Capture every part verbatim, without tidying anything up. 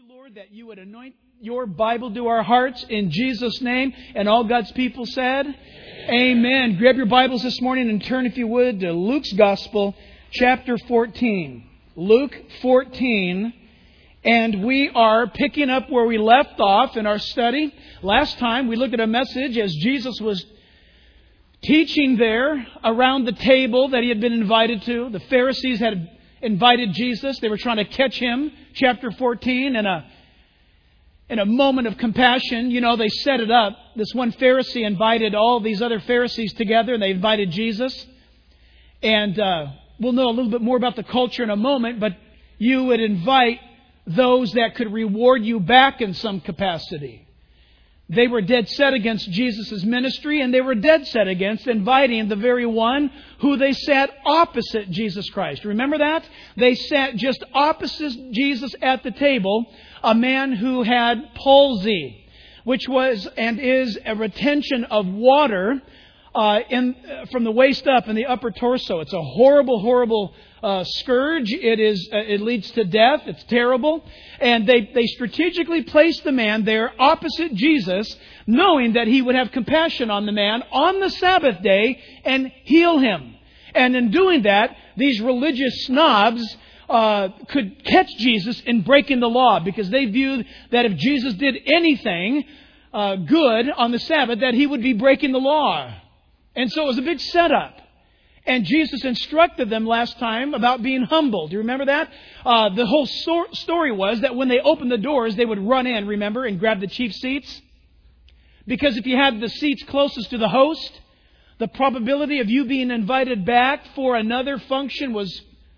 Lord, that you would anoint your Bible to our hearts in Jesus' name. And all God's people said, Amen. Amen. Grab your Bibles this morning and turn, if you would, to Luke's Gospel, chapter fourteen. Luke fourteen. And we are picking up where we left off in our study. Last time we looked at a message as Jesus was teaching there around the table that he had been invited to. The Pharisees had invited Jesus. They were trying to catch him. Chapter fourteen. And a, in a moment of compassion, you know, they set it up. This one Pharisee invited all these other Pharisees together, and they invited Jesus. And uh, we'll know a little bit more about the culture in a moment, but you would invite those that could reward you back in some capacity. They were dead set against Jesus' ministry, and they were dead set against inviting the very one who they sat opposite Jesus Christ. Remember that? They sat just opposite Jesus at the table, a man who had palsy, which was and is a retention of water uh, in uh, from the waist up in the upper torso. It's a horrible, horrible Uh, scourge. It is. Uh, it leads to death. It's terrible. And they, they strategically placed the man there opposite Jesus, knowing that he would have compassion on the man on the Sabbath day and heal him. And in doing that, these religious snobs uh, could catch Jesus in breaking the law, because they viewed that if Jesus did anything uh, good on the Sabbath, that he would be breaking the law. And so it was a big setup. And Jesus instructed them last time about being humble. Do you remember that? Uh, the whole so- story was that when they opened the doors, they would run in, remember, and grab the chief seats. Because if you had the seats closest to the host, the probability of you being invited back for another function was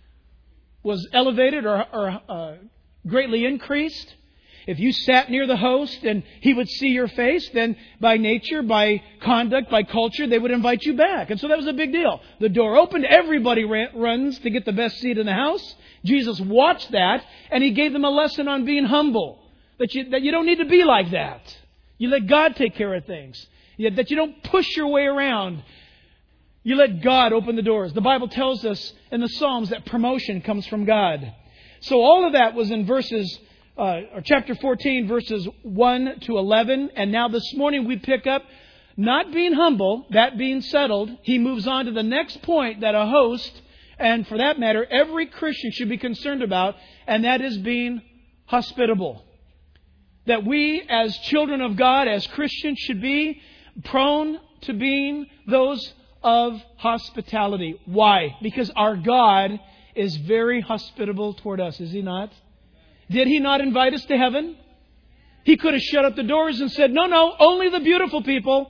was elevated or, or uh, greatly increased. If you sat near the host and he would see your face, then by nature, by conduct, by culture, they would invite you back. And so that was a big deal. The door opened. Everybody ran, runs to get the best seat in the house. Jesus watched that, and he gave them a lesson on being humble. That you, that you don't need to be like that. You let God take care of things. That you don't push your way around. You let God open the doors. The Bible tells us in the Psalms that promotion comes from God. So all of that was in verses Uh, or chapter fourteen, verses one to eleven. And now this morning we pick up not being humble, that being settled. He moves on to the next point that a host, and for that matter, every Christian should be concerned about, and that is being hospitable. That we as children of God, as Christians, should be prone to being those of hospitality. Why? Because our God is very hospitable toward us, is He not? Did He not invite us to heaven? He could have shut up the doors and said, no, no, only the beautiful people.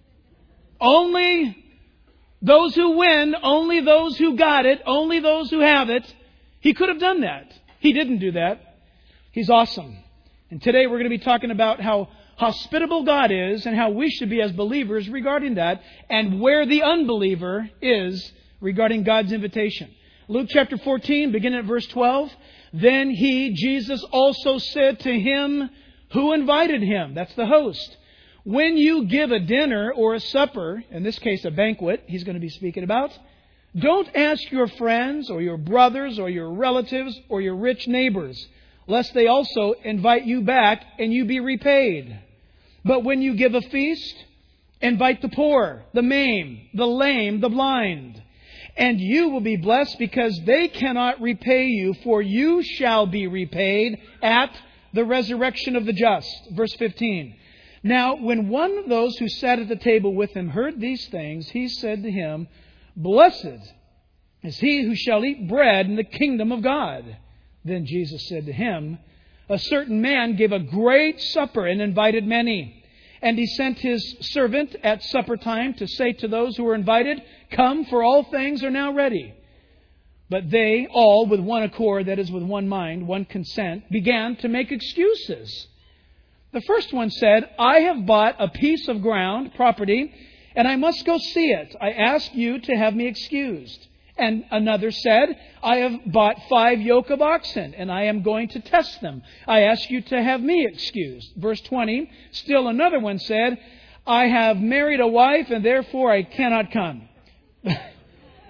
Only those who win. Only those who got it. Only those who have it. He could have done that. He didn't do that. He's awesome. And today we're going to be talking about how hospitable God is and how we should be as believers regarding that, and where the unbeliever is regarding God's invitation. Luke chapter fourteen, beginning at verse twelve. Then he, Jesus, also said to him who invited him, that's the host, when you give a dinner or a supper, in this case a banquet he's going to be speaking about, don't ask your friends or your brothers or your relatives or your rich neighbors, lest they also invite you back and you be repaid. But when you give a feast, invite the poor, the maimed, the lame, the blind. And you will be blessed, because they cannot repay you, for you shall be repaid at the resurrection of the just. Verse fifteen. Now, when one of those who sat at the table with him heard these things, he said to him, Blessed is he who shall eat bread in the kingdom of God. Then Jesus said to him, A certain man gave a great supper and invited many. And he sent his servant at supper time to say to those who were invited, Come, for all things are now ready. But they all, with one accord, that is, with one mind, one consent, began to make excuses. The first one said, I have bought a piece of ground, property, and I must go see it. I ask you to have me excused. And another said, I have bought five yoke of oxen, and I am going to test them. I ask you to have me excused. Verse twenty, still another one said, I have married a wife, and therefore I cannot come.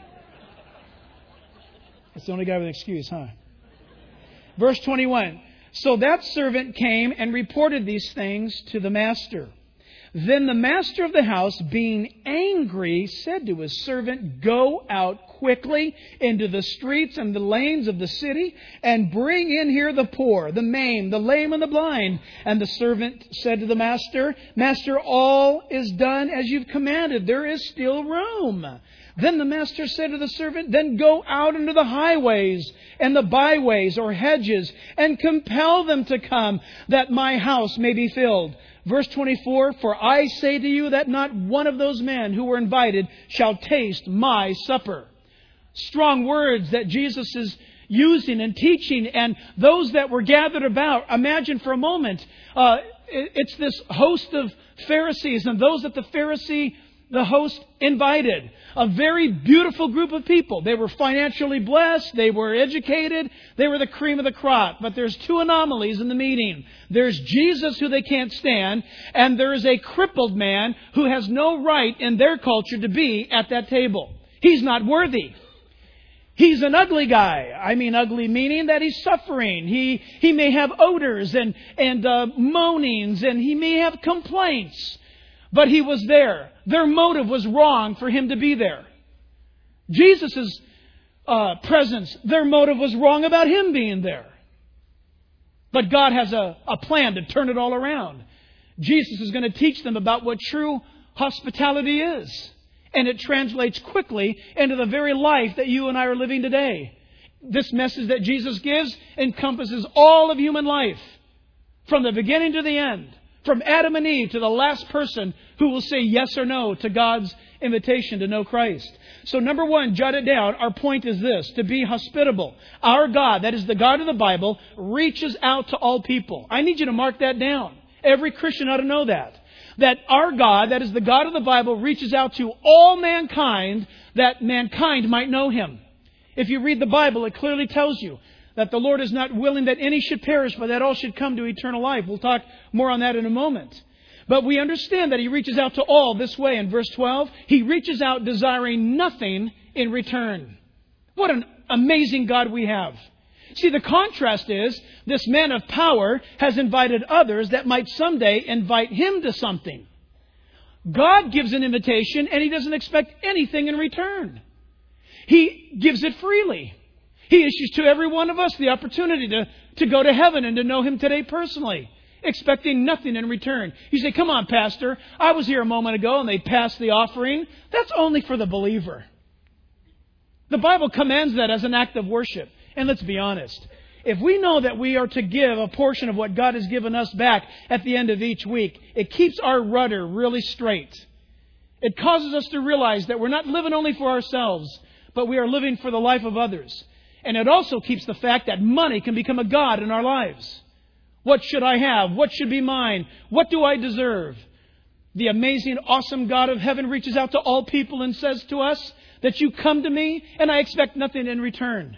That's the only guy with an excuse, huh? Verse twenty-one, So that servant came and reported these things to the master. Then the master of the house, being angry, said to his servant, Go out quickly into the streets and the lanes of the city, and bring in here the poor, the maimed, the lame, and the blind. And the servant said to the master, Master, all is done as you've commanded. There is still room. Then the master said to the servant, Then go out into the highways and the byways or hedges, and compel them to come, that my house may be filled. Verse twenty-four, For I say to you that not one of those men who were invited shall taste my supper. Strong words that Jesus is using and teaching, and those that were gathered about. Imagine for a moment, uh, it's this host of Pharisees, and those that the Pharisee, the host, invited. A very beautiful group of people. They were financially blessed. They were educated. They were the cream of the crop. But there's two anomalies in the meeting. There's Jesus, who they can't stand, and there is a crippled man who has no right in their culture to be at that table. He's not worthy. He's an ugly guy. I mean ugly meaning that he's suffering. He he may have odors and, and uh, moanings, and he may have complaints. But he was there. Their motive was wrong for him to be there. Jesus' uh, presence, their motive was wrong about him being there. But God has a, a plan to turn it all around. Jesus is going to teach them about what true hospitality is. And it translates quickly into the very life that you and I are living today. This message that Jesus gives encompasses all of human life, from the beginning to the end. From Adam and Eve to the last person who will say yes or no to God's invitation to know Christ. So number one, jot it down. Our point is this: to be hospitable. Our God, that is the God of the Bible, reaches out to all people. I need you to mark that down. Every Christian ought to know that. That our God, that is the God of the Bible, reaches out to all mankind, that mankind might know Him. If you read the Bible, it clearly tells you that the Lord is not willing that any should perish, but that all should come to eternal life. We'll talk more on that in a moment. But we understand that He reaches out to all this way. In verse twelve, He reaches out desiring nothing in return. What an amazing God we have. See, the contrast is, this man of power has invited others that might someday invite him to something. God gives an invitation, and He doesn't expect anything in return. He gives it freely. He issues to every one of us the opportunity to, to go to heaven and to know Him today personally, expecting nothing in return. You say, come on, Pastor, I was here a moment ago and they passed the offering. That's only for the believer. The Bible commands that as an act of worship. And let's be honest. If we know that we are to give a portion of what God has given us back at the end of each week, it keeps our rudder really straight. It causes us to realize that we're not living only for ourselves, but we are living for the life of others. And it also keeps the fact that money can become a god in our lives. What should I have? What should be mine? What do I deserve? The amazing, awesome God of heaven reaches out to all people and says to us that you come to me and I expect nothing in return.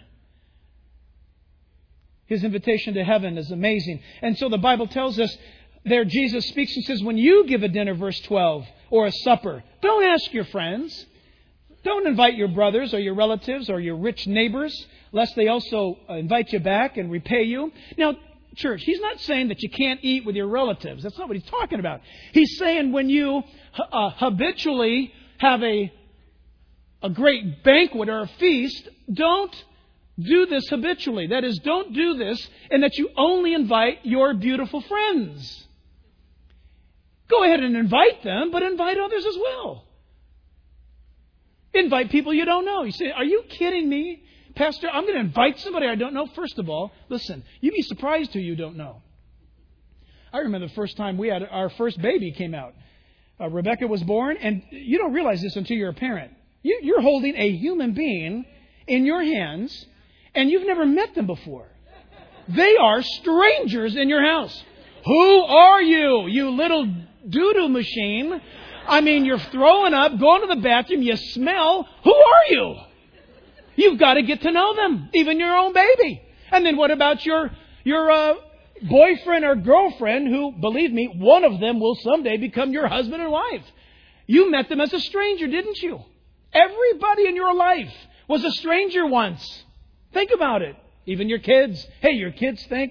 His invitation to heaven is amazing. And so the Bible tells us there, Jesus speaks and says, when you give a dinner, verse twelve, or a supper, don't ask your friends. Don't invite your brothers or your relatives or your rich neighbors, lest they also invite you back and repay you. Now, church, He's not saying that you can't eat with your relatives. That's not what He's talking about. He's saying when you uh, habitually have a, a great banquet or a feast, don't do this habitually. That is, don't do this in that you only invite your beautiful friends. Go ahead and invite them, but invite others as well. Invite people you don't know. You say, are you kidding me? Pastor, I'm going to invite somebody I don't know. First of all, listen, you'd be surprised who you don't know. I remember the first time we had our first baby came out. Uh, Rebecca was born, and you don't realize this until you're a parent. You, you're holding a human being in your hands, and you've never met them before. They are strangers in your house. Who are you, you little doo-doo machine? I mean, you're throwing up, going to the bathroom, you smell. Who are you? You've got to get to know them, even your own baby. And then what about your your uh, boyfriend or girlfriend who, believe me, one of them will someday become your husband and wife. You met them as a stranger, didn't you? Everybody in your life was a stranger once. Think about it. Even your kids. Hey, your kids think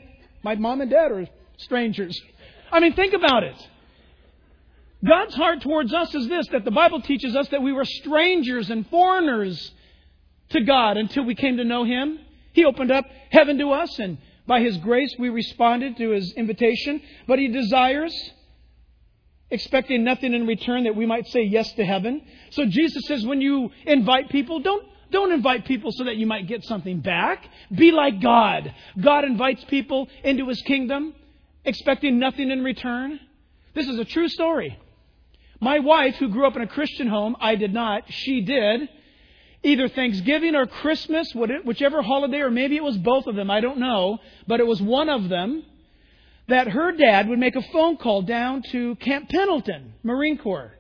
My mom and dad are strangers. I mean, think about it. God's heart towards us is this, that the Bible teaches us that we were strangers and foreigners to God until we came to know Him. He opened up heaven to us, and by His grace we responded to His invitation. But He desires, expecting nothing in return, that we might say yes to heaven. So Jesus says, when you invite people, don't Don't invite people so that you might get something back. Be like God. God invites people into His kingdom, expecting nothing in return. This is a true story. My wife, who grew up in a Christian home, I did not, she did. Either Thanksgiving or Christmas, whichever holiday, or maybe it was both of them, I don't know. But it was one of them, that her dad would make a phone call down to Camp Pendleton, Marine Corps.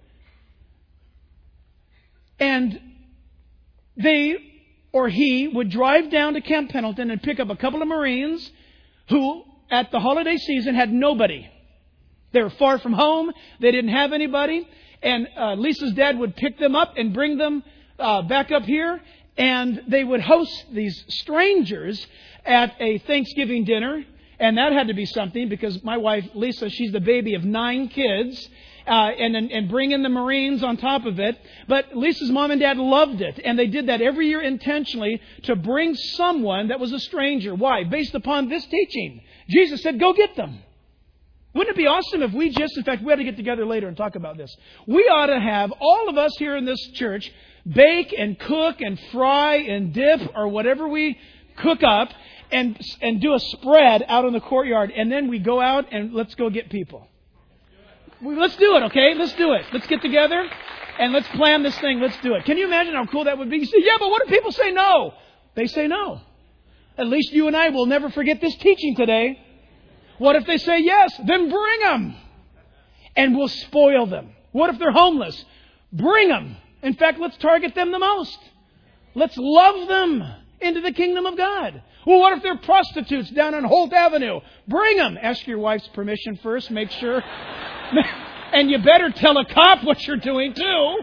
And they, or he, would drive down to Camp Pendleton and pick up a couple of Marines who, at the holiday season, had nobody. They were far from home. They didn't have anybody. And uh, Lisa's dad would pick them up and bring them uh, back up here. And they would host these strangers at a Thanksgiving dinner. And that had to be something, because my wife, Lisa, she's the baby of nine kids. Uh, and, and and bring in the Marines on top of it. But Lisa's mom and dad loved it. And they did that every year intentionally to bring someone that was a stranger. Why? Based upon this teaching. Jesus said, go get them. Wouldn't it be awesome if we just, in fact, we had to get together later and talk about this. We ought to have, all of us here in this church, bake and cook and fry and dip or whatever we cook up and and do a spread out in the courtyard. And then we go out and let's go get people. Let's do it, okay? Let's do it. Let's get together and let's plan this thing. Let's do it. Can you imagine how cool that would be? You say, yeah, but what if people say no? They say no. At least you and I will never forget this teaching today. What if they say yes? Then bring them. And we'll spoil them. What if they're homeless? Bring them. In fact, let's target them the most. Let's love them into the kingdom of God. Well, what if they're prostitutes down on Holt Avenue? Bring them. Ask your wife's permission first. Make sure. And you better tell a cop what you're doing too.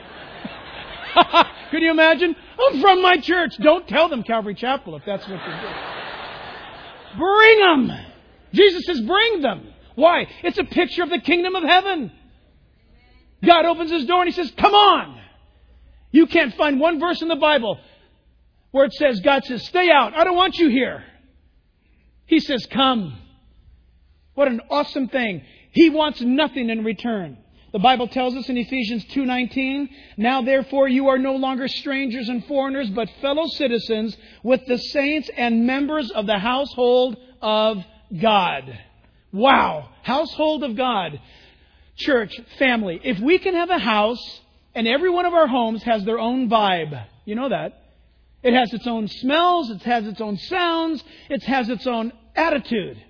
Can you imagine? I'm from my church. Don't tell them Calvary Chapel if that's what you're doing. Bring them. Jesus says bring them. Why? It's a picture of the kingdom of heaven. God opens His door and He says, come on. You can't find one verse in the Bible where it says, God says, stay out. I don't want you here. He says, come. What an awesome thing. He wants nothing in return. The Bible tells us in Ephesians two nineteen, now therefore you are no longer strangers and foreigners, but fellow citizens with the saints and members of the household of God. Wow. Household of God. Church, family. If we can have a house and every one of our homes has their own vibe. You know that. It has its own smells. It has its own sounds. It has its own attitude.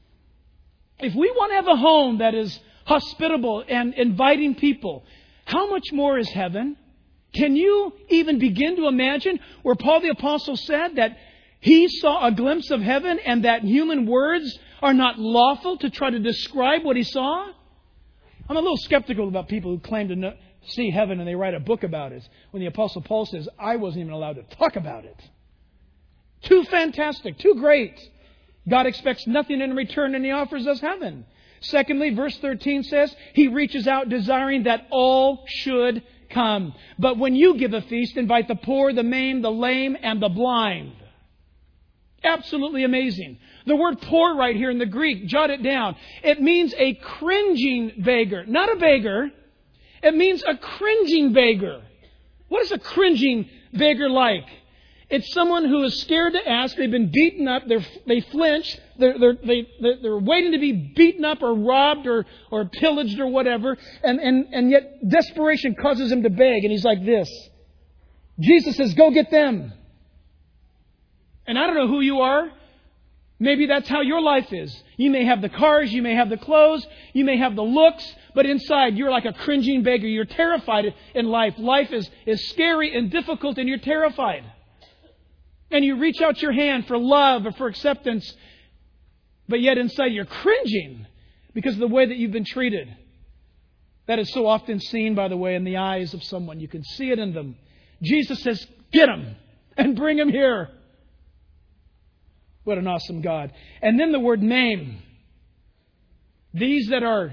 If we want to have a home that is hospitable and inviting people, how much more is heaven? Can you even begin to imagine where Paul the Apostle said that he saw a glimpse of heaven and that human words are not lawful to try to describe what he saw? I'm a little skeptical about people who claim to know, see heaven and they write a book about it. When the Apostle Paul says, I wasn't even allowed to talk about it. Too fantastic, too great. God expects nothing in return and He offers us heaven. Secondly, verse thirteen says, He reaches out desiring that all should come. But when you give a feast, invite the poor, the maimed, the lame, and the blind. Absolutely amazing. The word poor right here in the Greek, jot it down. It means a cringing beggar. Not a beggar. It means a cringing beggar. What is a cringing beggar like? It's someone who is scared to ask. They've been beaten up. They're, they flinch. They're, they're, they, they're waiting to be beaten up or robbed or, or pillaged or whatever. And, and, and yet desperation causes him to beg. And he's like this. Jesus says, go get them. And I don't know who you are. Maybe that's how your life is. You may have the cars. You may have the clothes. You may have the looks. But inside, you're like a cringing beggar. You're terrified in life. Life is, is scary and difficult and you're terrified. And you reach out your hand for love or for acceptance. But yet inside you're cringing because of the way that you've been treated. That is so often seen, by the way, in the eyes of someone. You can see it in them. Jesus says, get them and bring them here. What an awesome God. And then the word maim. These that are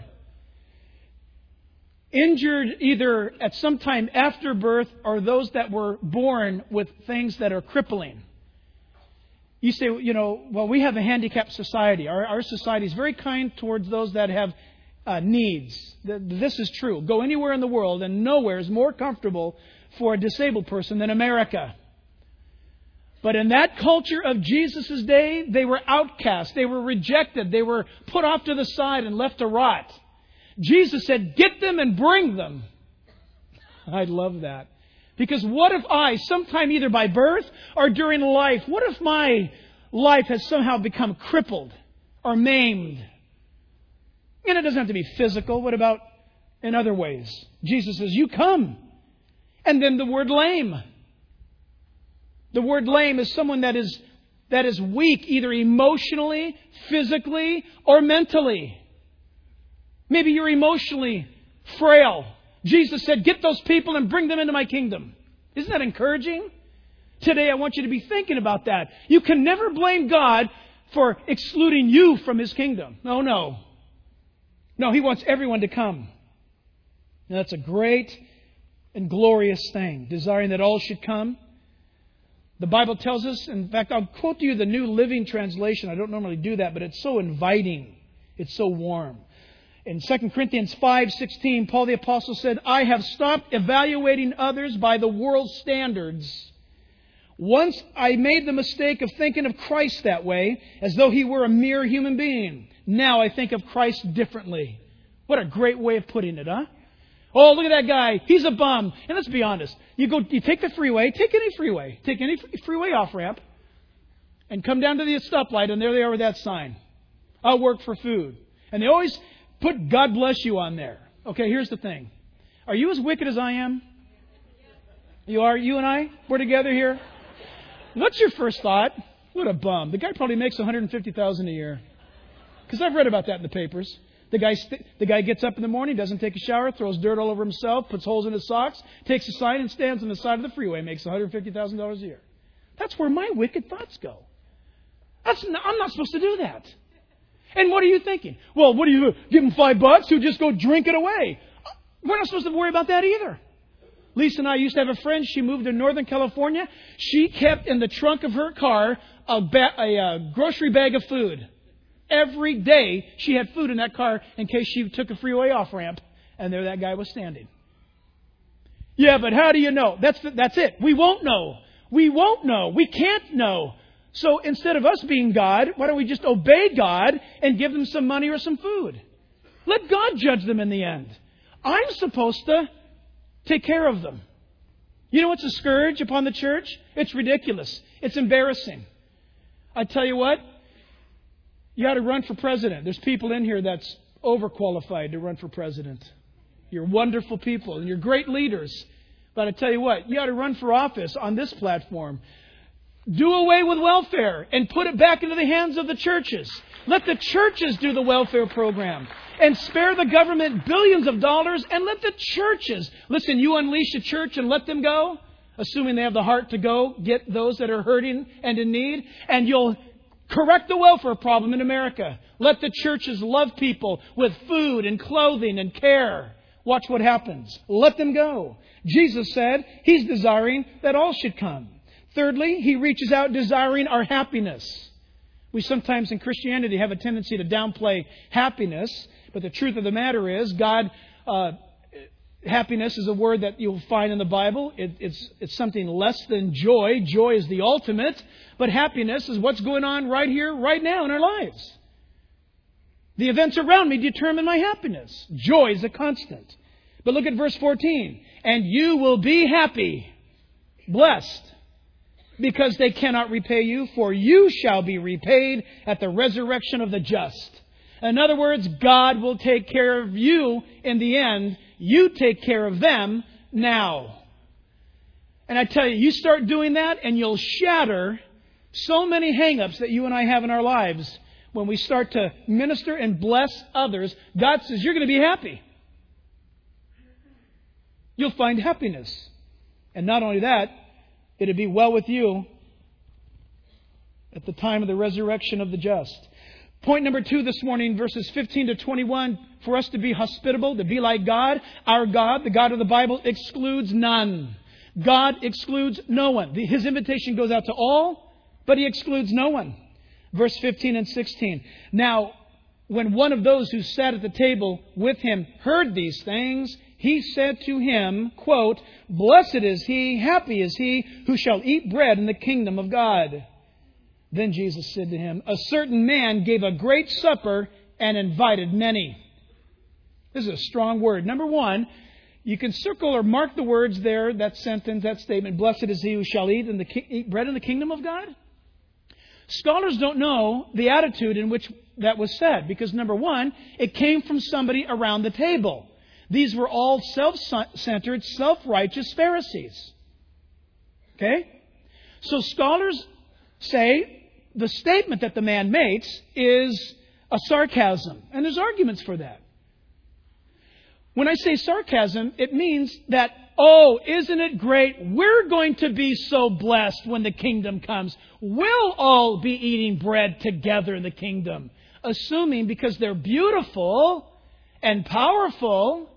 injured either at some time after birth or those that were born with things that are crippling. You say, you know, well, we have a handicapped society. Our, our society is very kind towards those that have uh, needs. This is true. Go anywhere in the world and nowhere is more comfortable for a disabled person than America. But in that culture of Jesus' day, they were outcast. They were rejected. They were put off to the side and left to rot. Jesus said, get them and bring them. I love that. Because what if I, sometime either by birth or during life, what if my life has somehow become crippled or maimed? And it doesn't have to be physical. What about in other ways? Jesus says, you come. And then the word lame. The word lame is someone that is that is weak, either emotionally, physically, or mentally. Maybe you're emotionally frail. Jesus said, get those people and bring them into my kingdom. Isn't that encouraging? Today I want you to be thinking about that. You can never blame God for excluding you from His kingdom. No, no. No, He wants everyone to come. And that's a great and glorious thing, desiring that all should come. The Bible tells us, in fact, I'll quote to you the New Living Translation. I don't normally do that, but it's so inviting. It's so warm. In Second Corinthians five sixteen, Paul the Apostle said, I have stopped evaluating others by the world's standards. Once I made the mistake of thinking of Christ that way, as though He were a mere human being. Now I think of Christ differently. What a great way of putting it, huh? Oh, look at that guy. He's a bum. And let's be honest. You go, you take the freeway, take any freeway, take any freeway off-ramp, and come down to the stoplight, and there they are with that sign. I'll work for food. And they always put God bless you on there. Okay, here's the thing. Are you as wicked as I am? You are? You and I? We're together here? What's your first thought? What a bum. The guy probably makes one hundred fifty thousand dollars a year. Because I've read about that in the papers. The guy, st- the guy gets up in the morning, doesn't take a shower, throws dirt all over himself, puts holes in his socks, takes a sign and stands on the side of the freeway, makes one hundred fifty thousand dollars a year. That's where my wicked thoughts go. That's not, I'm not supposed to do that. And what are you thinking? Well, what do you do? Give him five bucks? He'll just go drink it away. We're not supposed to worry about that either. Lisa and I used to have a friend. She moved to Northern California. She kept in the trunk of her car a, ba- a, a grocery bag of food. Every day she had food in that car in case she took a freeway off-ramp. And there that guy was standing. Yeah, but how do you know? That's the, that's it. We won't know. We won't know. We can't know. So instead of us being God, why don't we just obey God and give them some money or some food? Let God judge them in the end. I'm supposed to take care of them. You know what's a scourge upon the church? It's ridiculous. It's embarrassing. I tell you what, you ought to run for president. There's people in here that's overqualified to run for president. You're wonderful people and you're great leaders. But I tell you what, you ought to run for office on this platform. Do away with welfare and put it back into the hands of the churches. Let the churches do the welfare program and spare the government billions of dollars and let the churches. Listen, you unleash a church and let them go, assuming they have the heart to go get those that are hurting and in need, and you'll correct the welfare problem in America. Let the churches love people with food and clothing and care. Watch what happens. Let them go. Jesus said He's desiring that all should come. Thirdly, He reaches out desiring our happiness. We sometimes in Christianity have a tendency to downplay happiness, but the truth of the matter is God, uh, happiness is a word that you'll find in the Bible. It, it's, it's something less than joy. Joy is the ultimate, but happiness is what's going on right here, right now in our lives. The events around me determine my happiness. Joy is a constant. But look at verse fourteen. And you will be happy, blessed, because they cannot repay you, for you shall be repaid at the resurrection of the just. In other words, God will take care of you in the end. You take care of them now. And I tell you, you start doing that and you'll shatter so many hang-ups that you and I have in our lives. When we start to minister and bless others, God says, you're going to be happy. You'll find happiness. And not only that, it'll be well with you at the time of the resurrection of the just. Point number two this morning, verses fifteen to twenty-one, for us to be hospitable, to be like God. Our God, the God of the Bible, excludes none. God excludes no one. His invitation goes out to all, but He excludes no one. Verse fifteen and sixteen. Now, when one of those who sat at the table with Him heard these things, he said to him, quote, "Blessed is he, happy is he, who shall eat bread in the kingdom of God." Then Jesus said to him, "A certain man gave a great supper and invited many." This is a strong word. Number one, you can circle or mark the words there, that sentence, that statement, "Blessed is he who shall eat, in the ki- eat bread in the kingdom of God." Scholars don't know the attitude in which that was said, because number one, it came from somebody around the table. These were all self-centered, self-righteous Pharisees. Okay? So scholars say the statement that the man makes is a sarcasm. And there's arguments for that. When I say sarcasm, it means that, oh, isn't it great? We're going to be so blessed when the kingdom comes. We'll all be eating bread together in the kingdom. Assuming because they're beautiful and powerful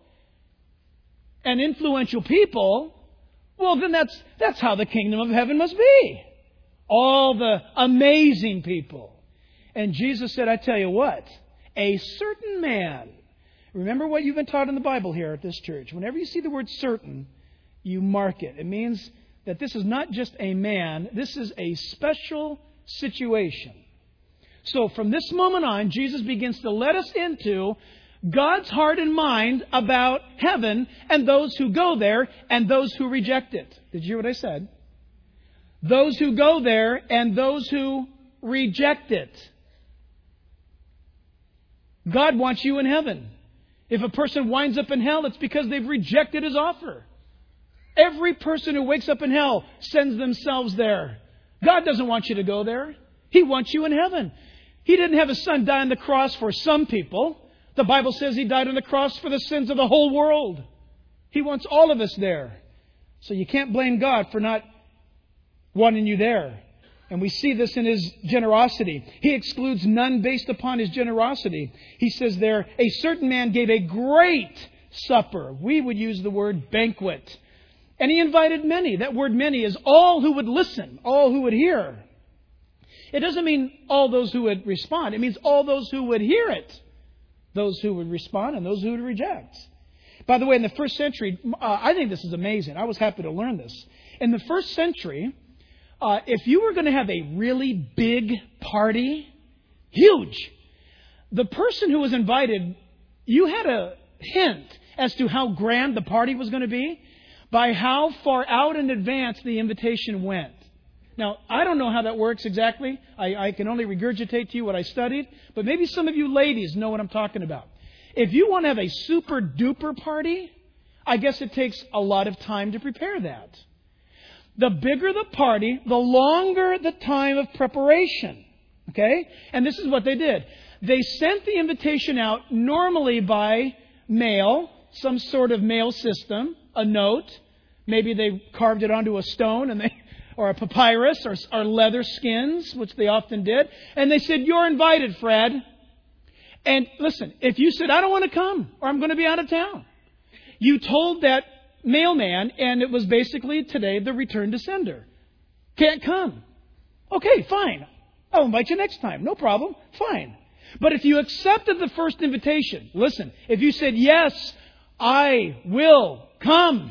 and influential people, well, then that's that's how the kingdom of heaven must be. All the amazing people. And Jesus said, I tell you what, a certain man. Remember what you've been taught in the Bible here at this church. Whenever you see the word certain, you mark it. It means that this is not just a man. This is a special situation. So from this moment on, Jesus begins to let us into God's heart and mind about heaven and those who go there and those who reject it. Did you hear what I said? Those who go there and those who reject it. God wants you in heaven. If a person winds up in hell, it's because they've rejected His offer. Every person who wakes up in hell sends themselves there. God doesn't want you to go there. He wants you in heaven. He didn't have His Son die on the cross for some people. The Bible says He died on the cross for the sins of the whole world. He wants all of us there. So you can't blame God for not wanting you there. And we see this in His generosity. He excludes none based upon His generosity. He says there, a certain man gave a great supper. We would use the word banquet. And He invited many. That word many is all who would listen, all who would hear. It doesn't mean all those who would respond. It means all those who would hear it. Those who would respond and those who would reject. By the way, in the first century, uh, I think this is amazing. I was happy to learn this. In the first century, uh, if you were going to have a really big party, huge, the person who was invited, you had a hint as to how grand the party was going to be by how far out in advance the invitation went. Now, I don't know how that works exactly. I, I can only regurgitate to you what I studied. But maybe some of you ladies know what I'm talking about. If you want to have a super duper party, I guess it takes a lot of time to prepare that. The bigger the party, the longer the time of preparation. Okay? And this is what they did. They sent the invitation out normally by mail, some sort of mail system, a note. Maybe they carved it onto a stone and they... or a papyrus, or, or leather skins, which they often did. And they said, you're invited, Fred. And listen, if you said, I don't want to come, or I'm going to be out of town, you told that mailman, and it was basically today the return to sender. Can't come. Okay, fine. I'll invite you next time. No problem. Fine. But if you accepted the first invitation, listen, if you said, yes, I will come,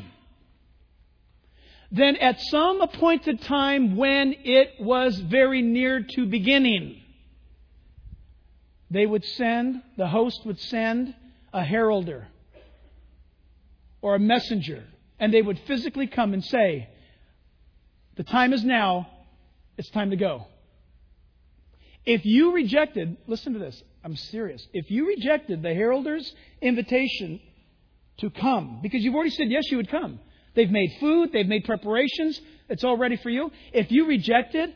then at some appointed time when it was very near to beginning, they would send, the host would send a heralder or a messenger, and they would physically come and say, the time is now, it's time to go. If you rejected, listen to this, I'm serious. If you rejected the heralder's invitation to come, because you've already said yes, you would come. They've made food. They've made preparations. It's all ready for you. If you rejected,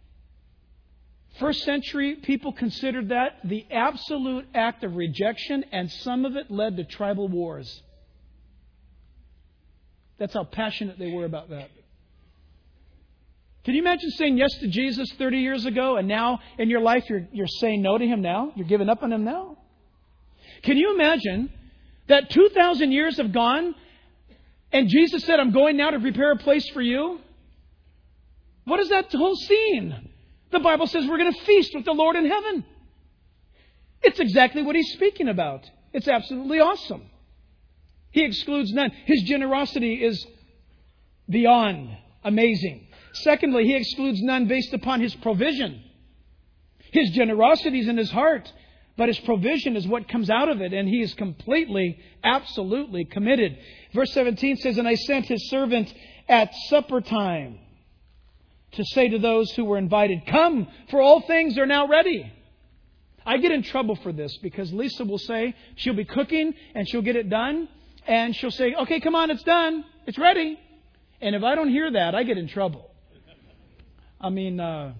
first century people considered that the absolute act of rejection, and some of it led to tribal wars. That's how passionate they were about that. Can you imagine saying yes to Jesus thirty years ago, and now in your life you're, you're saying no to Him now? You're giving up on Him now? Can you imagine that two thousand years have gone, and Jesus said, I'm going now to prepare a place for you? What is that whole scene? The Bible says we're going to feast with the Lord in heaven. It's exactly what He's speaking about. It's absolutely awesome. He excludes none. His generosity is beyond amazing. Secondly, He excludes none based upon His provision. His generosity is in His heart, but His provision is what comes out of it, and He is completely, absolutely committed. Verse seventeen says, And I sent His servant at supper time to say to those who were invited, Come, for all things are now ready. I get in trouble for this because Lisa will say she'll be cooking and she'll get it done. And she'll say, okay, come on, it's done. It's ready. And if I don't hear that, I get in trouble. I mean, uh,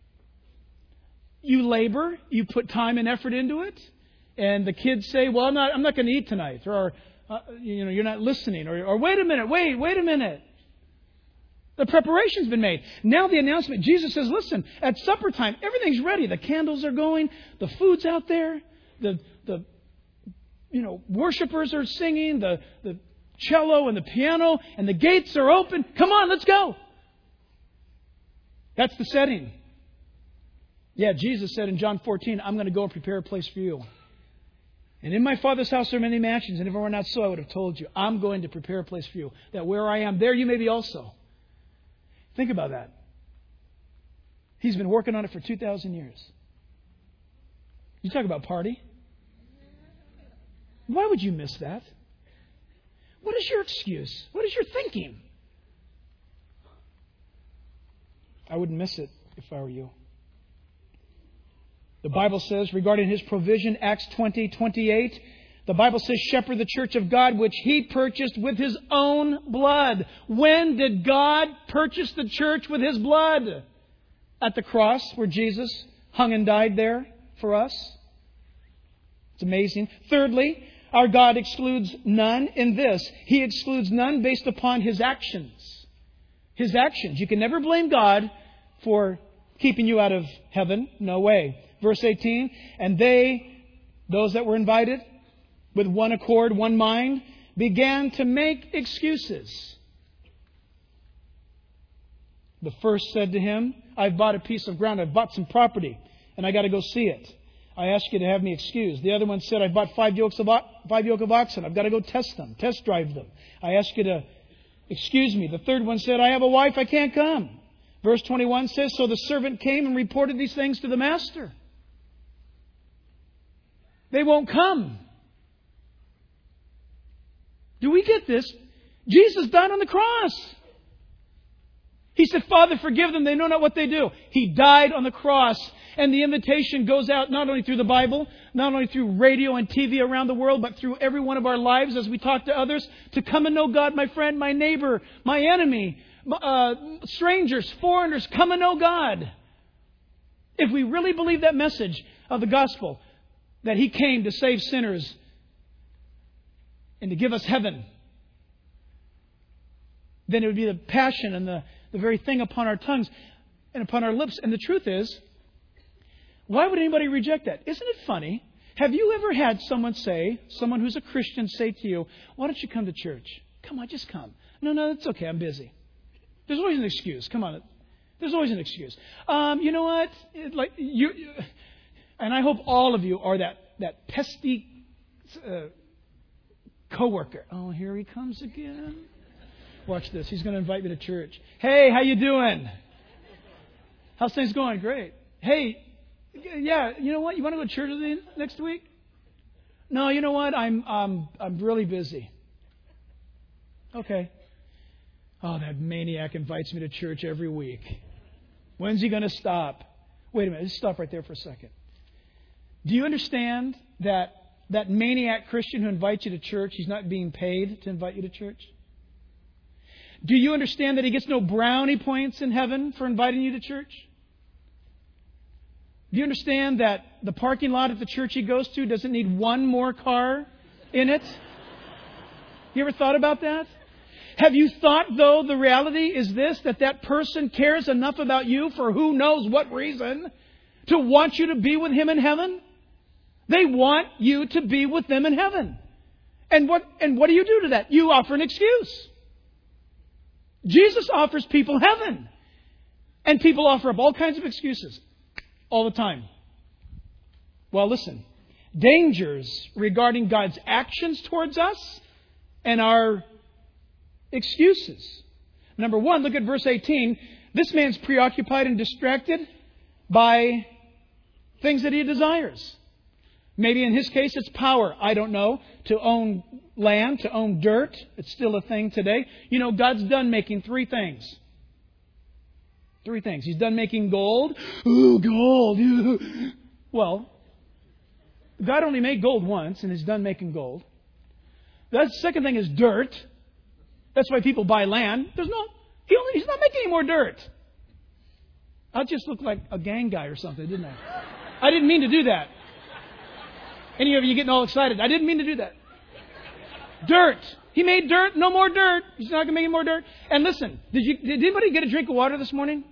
you labor, you put time and effort into it. And the kids say, well, I'm not, I'm not going to eat tonight. Or, uh, you know, you're not listening. Or, or wait a minute, wait, wait a minute. The preparation's been made. Now the announcement. Jesus says, listen, at supper time, everything's ready. The candles are going. The food's out there. The, the you know, worshipers are singing. The, the cello and the piano. And the gates are open. Come on, let's go. That's the setting. Yeah, Jesus said in John fourteen, I'm going to go and prepare a place for you. And in my Father's house are many mansions. And if it were not so, I would have told you. I'm going to prepare a place for you. That where I am, there you may be also. Think about that. He's been working on it for two thousand years. You talk about party. Why would you miss that? What is your excuse? What is your thinking? I wouldn't miss it if I were you. The Bible says regarding His provision, Acts twenty twenty-eight, the Bible says, shepherd the church of God, which He purchased with His own blood. When did God purchase the church with His blood? At the cross, where Jesus hung and died there for us. It's amazing. Thirdly, our God excludes none in this. He excludes none based upon His actions. His actions. You can never blame God for keeping you out of heaven. No way. Verse eighteen, and they, those that were invited, with one accord, one mind, began to make excuses. The first said to him, I've bought a piece of ground, I've bought some property, and I got to go see it. I ask you to have me excused. The other one said, I've bought five yokes of five yoke of oxen, I've got to go test them, test drive them. I ask you to excuse me. The third one said, I have a wife, I can't come. Verse twenty-one says, so the servant came and reported these things to the master. They won't come. Do we get this? Jesus died on the cross. He said, Father, forgive them. They know not what they do. He died on the cross. And the invitation goes out not only through the Bible, not only through radio and T V around the world, but through every one of our lives as we talk to others, to come and know God, my friend, my neighbor, my enemy, uh, strangers, foreigners, come and know God. If we really believe that message of the gospel, that He came to save sinners and to give us heaven, then it would be the passion and the, the very thing upon our tongues and upon our lips. And the truth is, why would anybody reject that? Isn't it funny? Have you ever had someone say, someone who's a Christian say to you, why don't you come to church? Come on, just come. No, no, it's okay, I'm busy. There's always an excuse. Come on. There's always an excuse. Um, you know what? It, like you, you, and I hope all of you are that, that pesky uh, coworker. Oh, here he comes again. Watch this. He's going to invite me to church. Hey, how you doing? How's things going? Great. Hey, yeah, you know what? You want to go to church with me next week? No, you know what? I'm um I'm really busy. Okay. Oh, that maniac invites me to church every week. When's he going to stop? Wait a minute. Just stop right there for a second. Do you understand that that maniac Christian who invites you to church, he's not being paid to invite you to church? Do you understand that he gets no brownie points in heaven for inviting you to church? Do you understand that the parking lot at the church he goes to doesn't need one more car in it? You ever thought about that? Have you thought, though, the reality is this, that that person cares enough about you for who knows what reason to want you to be with Him in heaven? They want you to be with them in heaven. And what, and what do you do to that? You offer an excuse. Jesus offers people heaven. And people offer up all kinds of excuses all the time. Well, listen. Dangers regarding God's actions towards us and our excuses. Number one, look at verse eighteen. This man's preoccupied and distracted by things that he desires. Maybe in his case it's power. I don't know. To own land, to own dirt. It's still a thing today. You know, God's done making three things. Three things. He's done making gold. Ooh, gold. Well, God only made gold once, and He's done making gold. The second thing is dirt. That's why people buy land. There's no, he only, He's not making any more dirt. I just looked like a gang guy or something, didn't I? I didn't mean to do that. Any of you getting all excited? I didn't mean to do that. Dirt. He made dirt. No more dirt. He's not going to make any more dirt. And listen, did you? Did anybody get a drink of water this morning?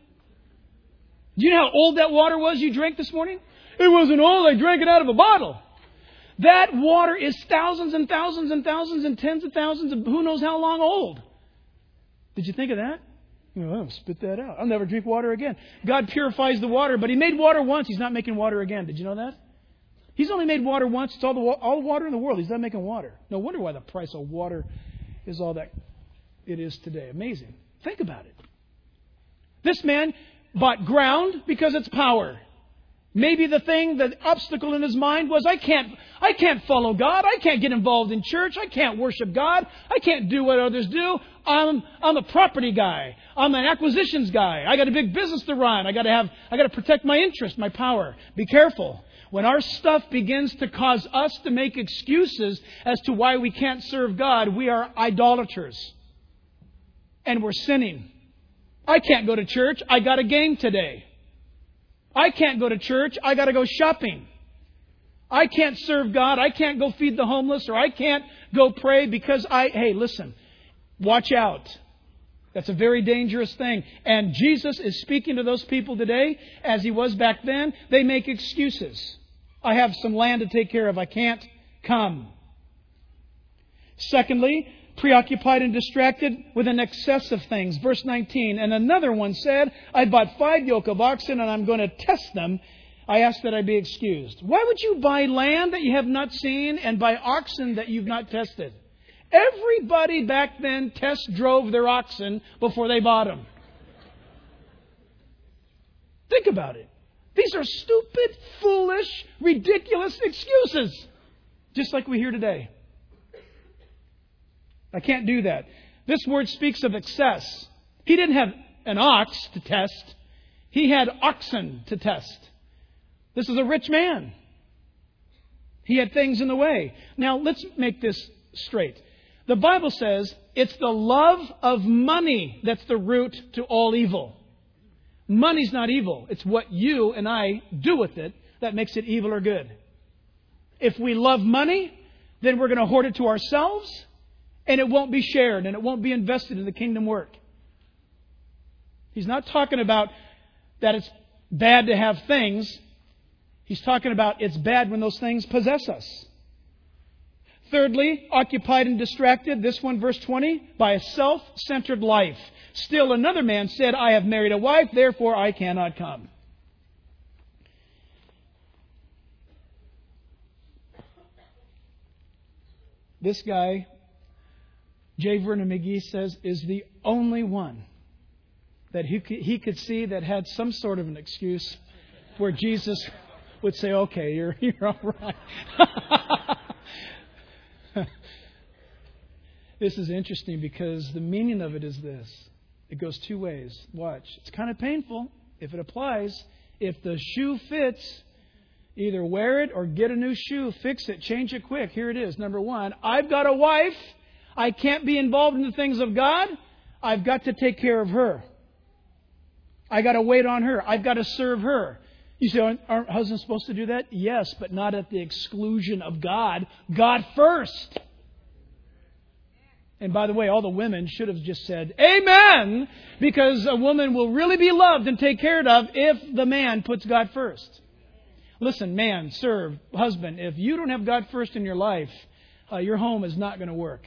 Do you know how old that water was you drank this morning? It wasn't old. I drank it out of a bottle. That water is thousands and thousands and thousands and tens of thousands of who knows how long old. Did you think of that? You know, I'll spit that out. I'll never drink water again. God purifies the water, but He made water once. He's not making water again. Did you know that? He's only made water once. It's all the, all the water in the world. He's not making water. No wonder why the price of water is all that it is today. Amazing. Think about it. This man bought ground because it's power. Maybe the thing, the obstacle in his mind was, I can't, I can't follow God. I can't get involved in church. I can't worship God. I can't do what others do. I'm, I'm a property guy. I'm an acquisitions guy. I got a big business to run. I got to have, I got to protect my interest, my power. Be careful. When our stuff begins to cause us to make excuses as to why we can't serve God, we are idolaters. And we're sinning. I can't go to church. I got a game today. I can't go to church. I got to go shopping. I can't serve God. I can't go feed the homeless, or I can't go pray because I... Hey, listen. Watch out. That's a very dangerous thing. And Jesus is speaking to those people today as He was back then. They make excuses. I have some land to take care of. I can't come. Secondly, preoccupied and distracted with an excess of things. Verse nineteen, and another one said, I bought five yoke of oxen and I'm going to test them. I ask that I be excused. Why would you buy land that you have not seen and buy oxen that you've not tested? Everybody back then test drove their oxen before they bought them. Think about it. These are stupid, foolish, ridiculous excuses. Just like we hear today. I can't do that. This word speaks of excess. He didn't have an ox to test. He had oxen to test. This is a rich man. He had things in the way. Now, let's make this straight. The Bible says it's the love of money that's the root to all evil. Money's not evil. It's what you and I do with it that makes it evil or good. If we love money, then we're going to hoard it to ourselves, and it won't be shared, and it won't be invested in the kingdom work. He's not talking about that it's bad to have things. He's talking about it's bad when those things possess us. Thirdly, occupied and distracted, this one, verse twenty, by a self-centered life. Still another man said, I have married a wife, therefore I cannot come. This guy, J. Vernon McGee says, is the only one that he could, he could see that had some sort of an excuse where Jesus would say, okay, you're, you're all right. This is interesting because the meaning of it is this. It goes two ways. Watch. It's kind of painful if it applies. If the shoe fits, either wear it or get a new shoe, fix it, change it quick. Here it is. Number one, I've got a wife. I can't be involved in the things of God. I've got to take care of her. I got to wait on her. I've got to serve her. You say, aren't, aren't husbands supposed to do that? Yes, but not at the exclusion of God. God first. And by the way, all the women should have just said, Amen, because a woman will really be loved and taken care of if the man puts God first. Listen, man, serve, husband, if you don't have God first in your life, uh, your home is not going to work.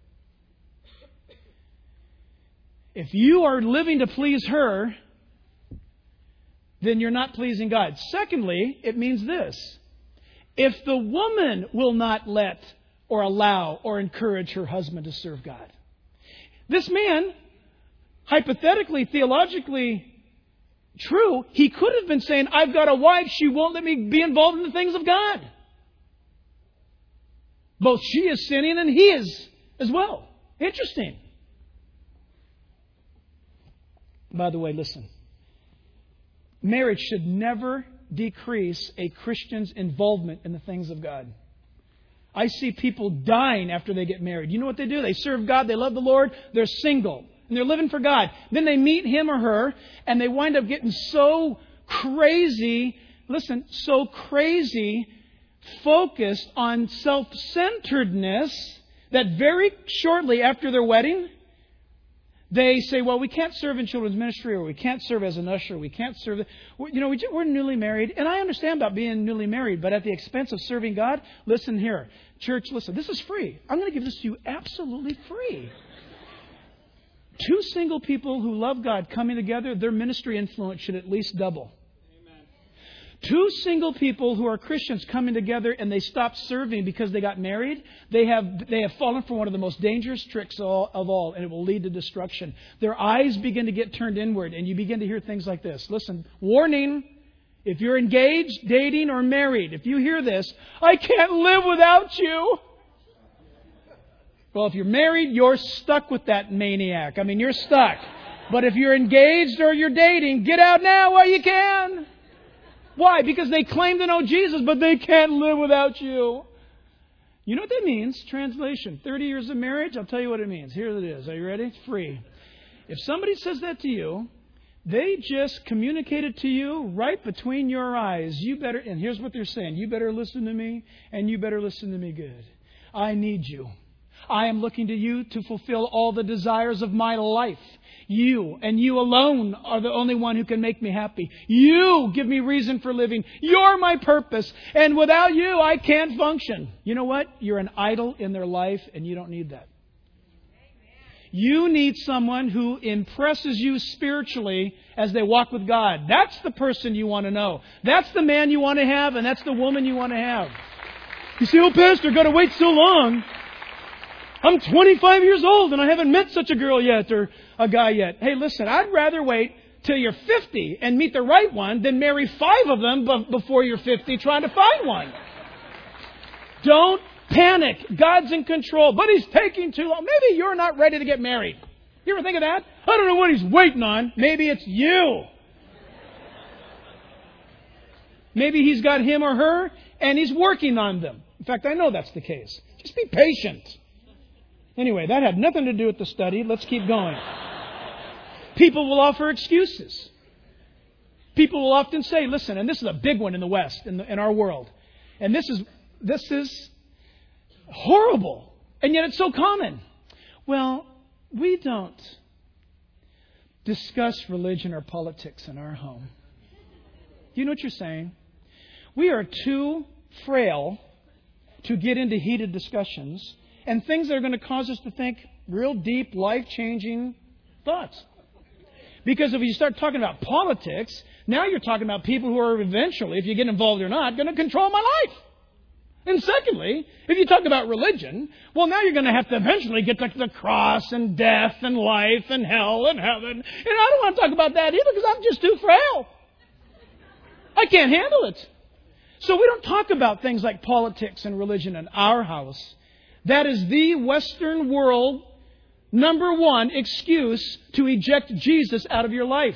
If you are living to please her, then you're not pleasing God. Secondly, it means this. If the woman will not let or allow or encourage her husband to serve God. This man, hypothetically, theologically true, he could have been saying, I've got a wife, she won't let me be involved in the things of God. Both she is sinning and he is as well. Interesting. By the way, listen. Marriage should never decrease a Christian's involvement in the things of God. I see people dying after they get married. You know what they do? They serve God, they love the Lord, they're single, and they're living for God. Then they meet him or her, and they wind up getting so crazy, listen, so crazy, focused on self-centeredness, that very shortly after their wedding, they say, well, we can't serve in children's ministry, or we can't serve as an usher, we can't serve... You know, we're newly married, and I understand about being newly married, but at the expense of serving God, listen here. Church, listen, this is free. I'm going to give this to you absolutely free. Two single people who love God coming together, their ministry influence should at least double. Two single people who are Christians coming together and they stop serving because they got married, they have they have fallen for one of the most dangerous tricks of all, and it will lead to destruction. Their eyes begin to get turned inward, and you begin to hear things like this. Listen, warning, if you're engaged, dating, or married, if you hear this, I can't live without you. Well, if you're married, you're stuck with that maniac. I mean, you're stuck. But if you're engaged or you're dating, get out now while you can. Why? Because they claim to know Jesus, but they can't live without you. You know what that means? Translation. thirty years of marriage, I'll tell you what it means. Here it is. Are you ready? It's free. If somebody says that to you, they just communicated to you right between your eyes. You better, and here's what they're saying. You better listen to me, and you better listen to me good. I need you. I am looking to you to fulfill all the desires of my life. You and you alone are the only one who can make me happy. You give me reason for living. You're my purpose. And without you, I can't function. You know what? You're an idol in their life, and you don't need that. You need someone who impresses you spiritually as they walk with God. That's the person you want to know. That's the man you want to have, and that's the woman you want to have. You say, oh, Pastor, I've got to wait so long. I'm twenty-five years old and I haven't met such a girl yet or a guy yet. Hey, listen, I'd rather wait till you're fifty and meet the right one than marry five of them before you're fifty trying to find one. Don't panic. God's in control, but He's taking too long. Maybe you're not ready to get married. You ever think of that? I don't know what He's waiting on. Maybe it's you. Maybe He's got him or her and He's working on them. In fact, I know that's the case. Just be patient. Anyway, that had nothing to do with the study. Let's keep going. People will offer excuses. People will often say, listen, and this is a big one in the West, in, the, in our world. And this is this is horrible. And yet it's so common. Well, we don't discuss religion or politics in our home. Do you know what you're saying? We are too frail to get into heated discussions and things that are going to cause us to think real deep, life-changing thoughts. Because if you start talking about politics, now you're talking about people who are eventually, if you get involved or not, going to control my life. And secondly, if you talk about religion, well, now you're going to have to eventually get to the cross and death and life and hell and heaven. And I don't want to talk about that either because I'm just too frail. I can't handle it. So we don't talk about things like politics and religion in our house. That is the Western world number one excuse to eject Jesus out of your life.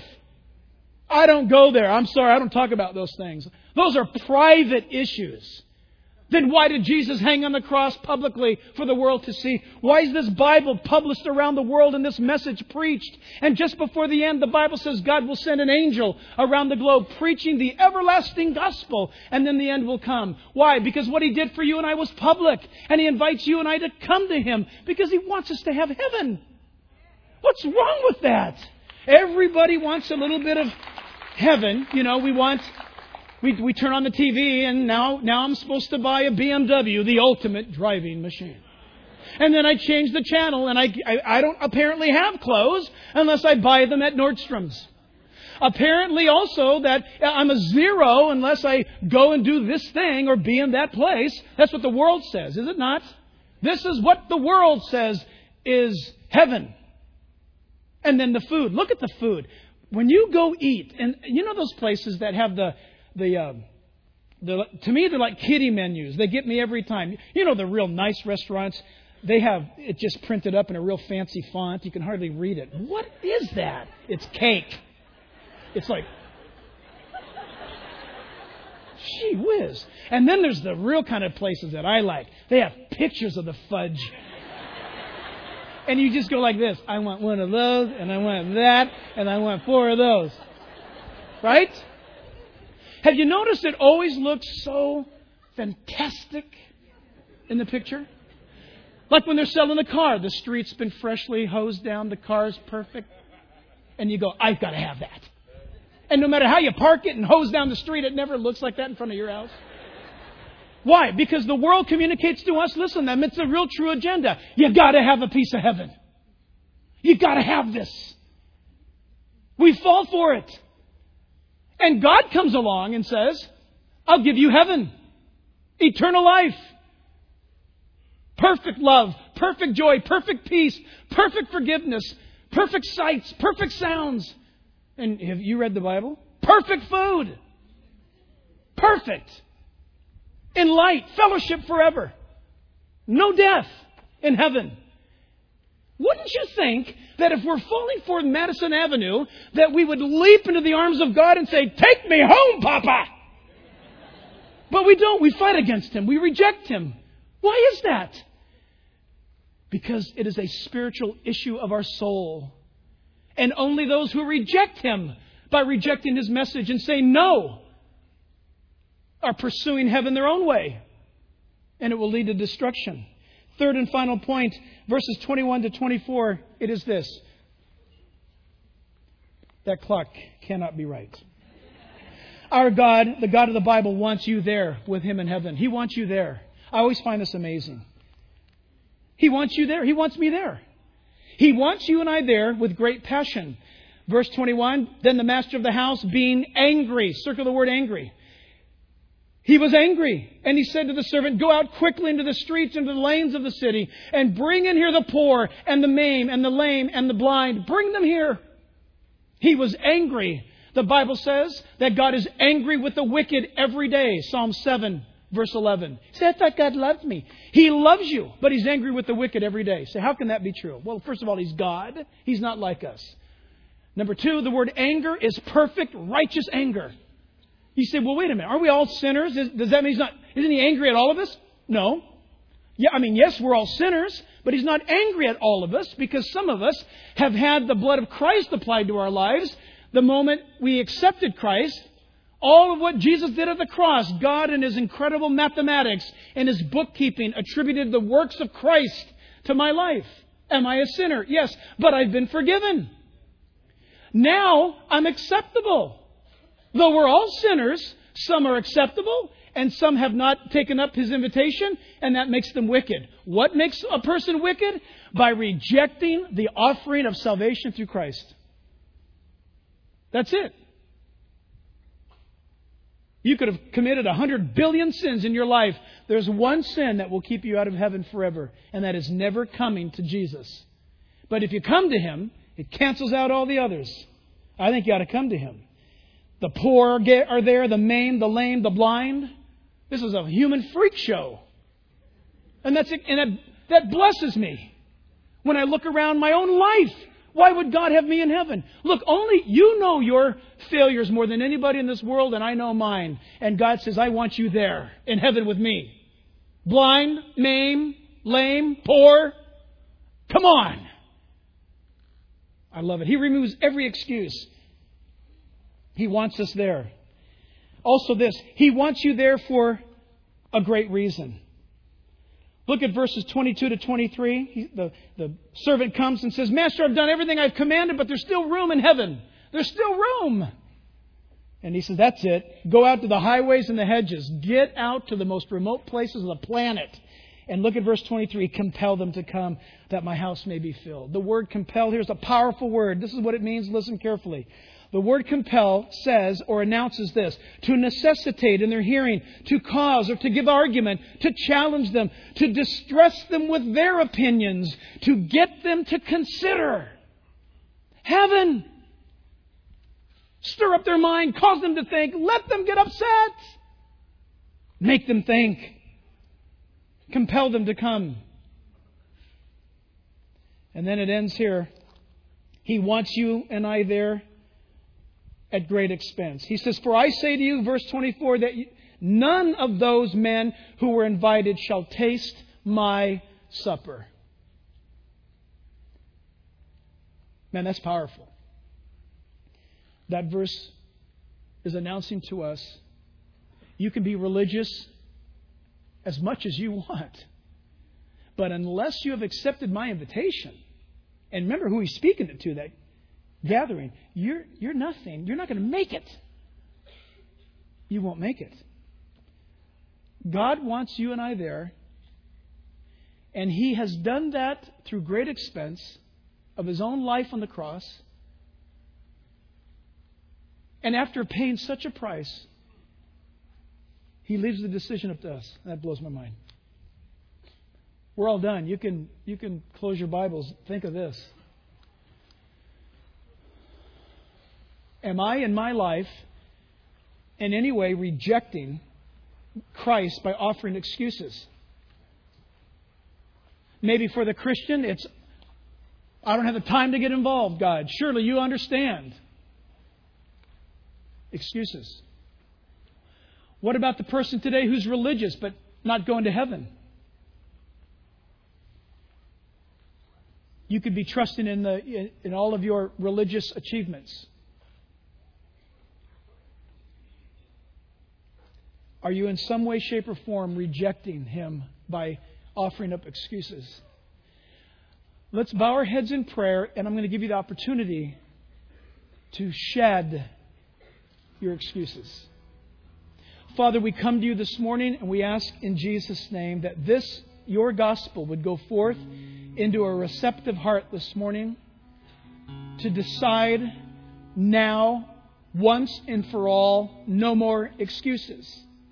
I don't go there. I'm sorry, I don't talk about those things. Those are private issues. Then why did Jesus hang on the cross publicly for the world to see? Why is this Bible published around the world and this message preached? And just before the end, the Bible says God will send an angel around the globe preaching the everlasting gospel. And then the end will come. Why? Because what He did for you and I was public. And He invites you and I to come to Him because He wants us to have heaven. What's wrong with that? Everybody wants a little bit of heaven. You know, we want... We, we turn on the T V and now, now I'm supposed to buy a B M W, the ultimate driving machine. And then I change the channel and I, I, I don't apparently have clothes unless I buy them at Nordstrom's. Apparently also that I'm a zero unless I go and do this thing or be in that place. That's what the world says, is it not? This is what the world says is heaven. And then the food. Look at the food. When you go eat, and you know those places that have the... The, uh, the to me, they're like kiddie menus. They get me every time. You know, the real nice restaurants, they have it just printed up in a real fancy font. You can hardly read it. What is that? It's cake. It's like, gee whiz. And then there's the real kind of places that I like. They have pictures of the fudge. And you just go like this. I want one of those, and I want that, and I want four of those. Right? Have you noticed it always looks so fantastic in the picture? Like when they're selling a car, the street's been freshly hosed down, the car's perfect. And you go, I've got to have that. And no matter how you park it and hose down the street, it never looks like that in front of your house. Why? Because the world communicates to us, listen, that it's a real true agenda. You got to have a piece of heaven. You got to have this. We fall for it. And God comes along and says, I'll give you heaven, eternal life, perfect love, perfect joy, perfect peace, perfect forgiveness, perfect sights, perfect sounds. And have you read the Bible? Perfect food. Perfect. In light, fellowship forever. No death in heaven. Wouldn't you think that if we're falling for Madison Avenue, that we would leap into the arms of God and say, take me home, Papa? But we don't. We fight against Him. We reject Him. Why is that? Because it is a spiritual issue of our soul. And only those who reject Him by rejecting His message and saying no are pursuing heaven their own way. And it will lead to destruction. Third and final point, verses twenty-one to twenty-four, it is this. That clock cannot be right. Our God, the God of the Bible, wants you there with Him in heaven. He wants you there. I always find this amazing. He wants you there. He wants me there. He wants you and I there with great passion. Verse twenty-one, then the master of the house, being angry, circle the word angry. He was angry, and he said to the servant, go out quickly into the streets, into the lanes of the city, and bring in here the poor, and the maimed, and the lame, and the blind. Bring them here. He was angry. The Bible says that God is angry with the wicked every day. Psalm seven, verse eleven. Say, I thought God loved me. He loves you, but He's angry with the wicked every day. Say, how can that be true? Well, first of all, He's God. He's not like us. Number two, the word anger is perfect, righteous anger. You say, well, wait a minute. Are we all sinners? Does that mean He's not, isn't He angry at all of us? No. Yeah, I mean, yes, we're all sinners, but He's not angry at all of us because some of us have had the blood of Christ applied to our lives. The moment we accepted Christ, all of what Jesus did at the cross, God in His incredible mathematics and His bookkeeping attributed the works of Christ to my life. Am I a sinner? Yes, but I've been forgiven. Now I'm acceptable. Though we're all sinners, some are acceptable and some have not taken up His invitation, and that makes them wicked. What makes a person wicked? By rejecting the offering of salvation through Christ. That's it. You could have committed a hundred billion sins in your life. There's one sin that will keep you out of heaven forever, and that is never coming to Jesus. But if you come to Him, it cancels out all the others. I think you ought to come to Him. The poor are there, the maimed, the lame, the blind. This is a human freak show. And that's and that, that blesses me when I look around my own life. Why would God have me in heaven? Look, only you know your failures more than anybody in this world, and I know mine. And God says, I want you there in heaven with me. blind, maimed, lame, poor. Come on. I love it. He removes every excuse. He wants us there. Also this, He wants you there for a great reason. Look at verses twenty-two to twenty-three. He, the, the servant comes and says, Master, I've done everything I've commanded, but there's still room in heaven. There's still room. And he says, that's it. Go out to the highways and the hedges. Get out to the most remote places of the planet. And look at verse twenty-three. Compel them to come that my house may be filled. The word compel here is a powerful word. This is what it means. Listen carefully. The word compel says or announces this: to necessitate in their hearing, to cause or to give argument, to challenge them, to distress them with their opinions, to get them to consider. Heaven. Stir up their mind, cause them to think, let them get upset. Make them think. Compel them to come. And then it ends here. He wants you and I there at great expense. He says, for I say to you, verse twenty-four, that none of those men who were invited shall taste my supper. Man, that's powerful. That verse is announcing to us, you can be religious as much as you want. But unless you have accepted my invitation, and remember who he's speaking it to, that gathering, you're, you're nothing. You're not going to make it. You won't make it. God wants you and I there. And He has done that through great expense of His own life on the cross. And after paying such a price, He leaves the decision up to us. That blows my mind. We're all done. You can, you can close your Bibles. Think of this. Am I in my life in any way rejecting Christ by offering excuses? Maybe for the Christian, it's, I don't have the time to get involved, God. Surely you understand. Excuses. What about the person today who's religious but not going to heaven? You could be trusting in the in, in all of your religious achievements. Are you in some way, shape, or form rejecting Him by offering up excuses? Let's bow our heads in prayer, and I'm going to give you the opportunity to shed your excuses. Father, we come to you this morning and we ask in Jesus' name that this, your gospel, would go forth into a receptive heart this morning to decide now, once and for all, no more excuses.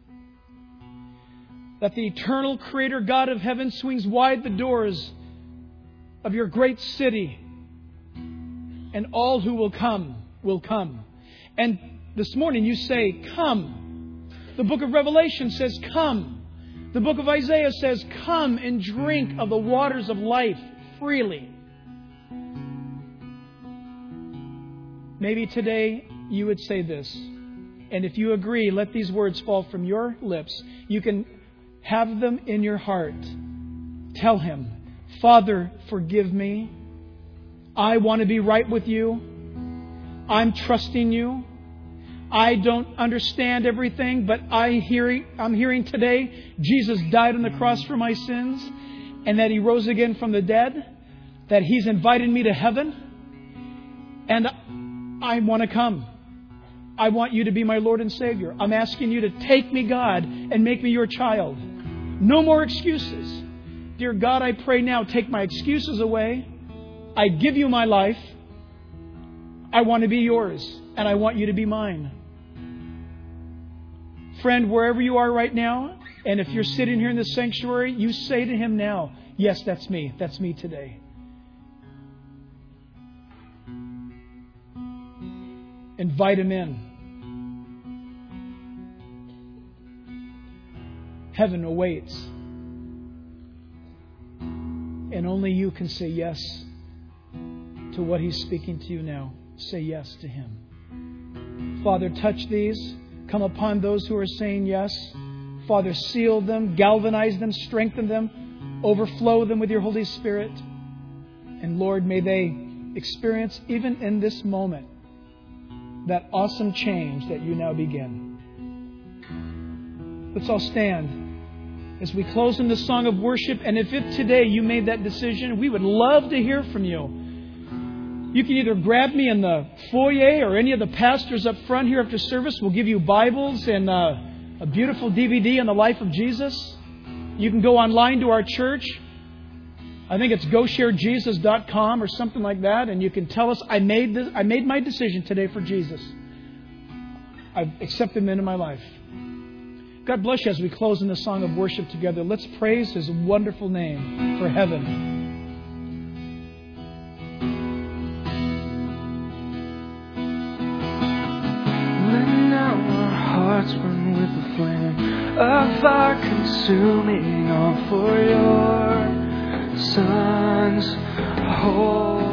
That the eternal Creator God of heaven swings wide the doors of your great city, and all who will come will come. And this morning you say, come. The book of Revelation says, come. The book of Isaiah says, come and drink of the waters of life freely. Maybe today you would say this. And if you agree, let these words fall from your lips. You can have them in your heart. Tell Him, Father, forgive me. I want to be right with you. I'm trusting you. I don't understand everything, but I hear, I'm hearing today Jesus died on the cross for my sins and that He rose again from the dead, that He's invited me to heaven, and I want to come. I want you to be my Lord and Savior. I'm asking you to take me, God, and make me your child. No more excuses. Dear God, I pray now, take my excuses away. I give you my life. I want to be yours, and I want you to be mine. Friend, wherever you are right now, and if you're sitting here in the sanctuary, you say to Him now, yes, that's me. That's me today. Invite Him in. Heaven awaits. And only you can say yes to what He's speaking to you now. Say yes to Him. Father, touch these. Come upon those who are saying yes. Father, seal them, galvanize them, strengthen them, overflow them with your Holy Spirit. And Lord, may they experience, even in this moment, that awesome change that you now begin. Let's all stand as we close in the song of worship. And if it today you made that decision, we would love to hear from you. You can either grab me in the foyer or any of the pastors up front here after service. We'll give you Bibles and uh, a beautiful D V D on the life of Jesus. You can go online to our church. I think it's go share jesus dot com or something like that. And you can tell us, I made this, I made my decision today for Jesus. I've accepted Him into my life. God bless you as we close in the song of worship together. Let's praise His wonderful name for heaven. Let now our hearts burn with the flame of fire consuming all for your Son's whole.